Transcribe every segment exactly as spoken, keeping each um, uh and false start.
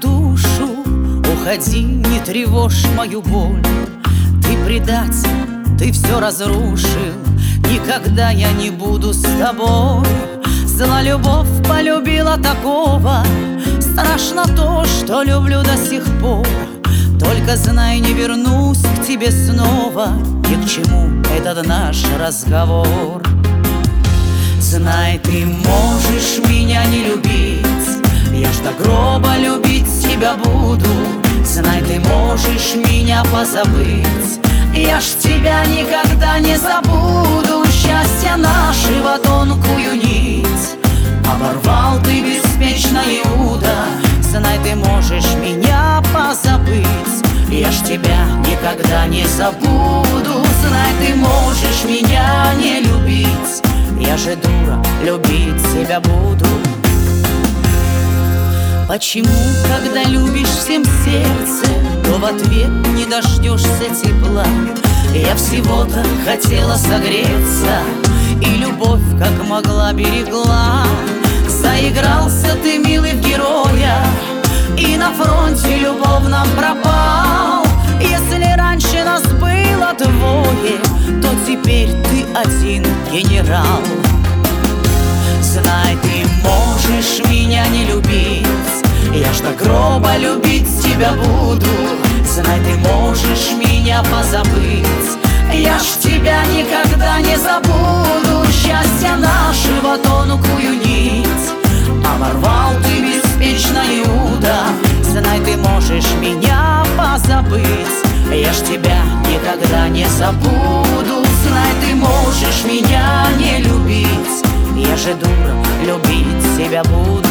душу, уходи, не тревожь мою боль. Ты предатель, ты все разрушил, никогда я не буду с тобой. Зла любовь полюбила такого, страшно то, что люблю до сих пор. Только знай, не вернусь к тебе снова, ни к чему этот наш разговор. Знай, ты можешь меня не любить, я ж до гроба любить тебя буду. Знай, ты можешь меня позабыть, я ж тебя никогда не забуду. Счастья нашего тонкую нить оборвал ты беспечно, Иуда. Знай, ты можешь меня позабыть, я ж тебя никогда не забуду. Знай, ты можешь меня не любить, я же дура, любить тебя буду. Почему, когда любишь всем сердцем, то в ответ не дождешься тепла? Я всего-то хотела согреться, и любовь как могла берегла. Заигрался ты, милый, в героя, и на фронте любовном пропал. Если раньше нас было двое, то теперь ты один генерал. Знай, ты можешь меня не любить, я ж до гроба любить тебя буду. Знай, ты можешь меня позабыть, я ж тебя никогда не забуду. Счастья нашего тонкую нить оборвал ты беспечно, Иуда. Знай, ты можешь меня позабыть, я ж тебя никогда не забуду. Знай, ты можешь меня не любить, я же дура, любить тебя буду.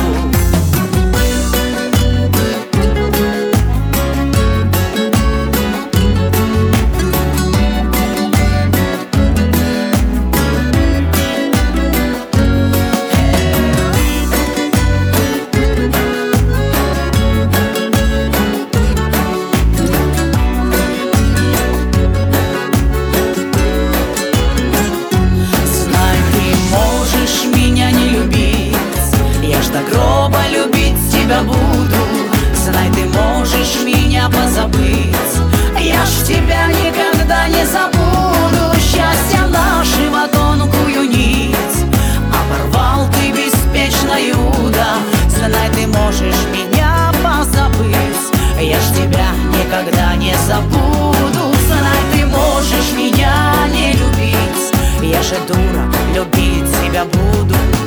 До гроба любить тебя буду. Знай, ты можешь меня позабыть, я ж тебя никогда не забуду. Счастья нашего тонкую нить оборвал ты беспечно, Иуда. Знай, ты можешь меня позабыть, я ж тебя никогда не забуду. Знай, ты можешь меня не любить, я же дура, любить тебя буду.